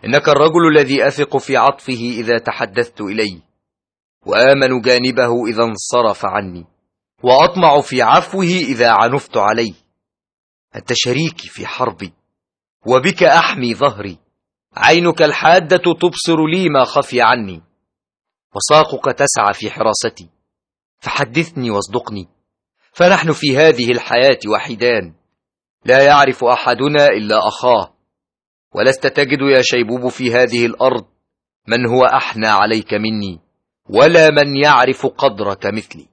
إنك الرجل الذي أثق في عطفه إذا تحدثت إليه، وآمن جانبه إذا انصرف عني، وأطمع في عفوه إذا عنفت عليه. أنت شريكي في حربي، وبك أحمي ظهري. عينك الحادة تبصر لي ما خفي عني، وساقك تسعى في حراستي. فحدثني واصدقني، فنحن في هذه الحياة وحيدان، لا يعرف أحدنا إلا أخاه. ولست تجد يا شيبوب في هذه الأرض من هو أحنى عليك مني، ولا من يعرف قدرك مثلي.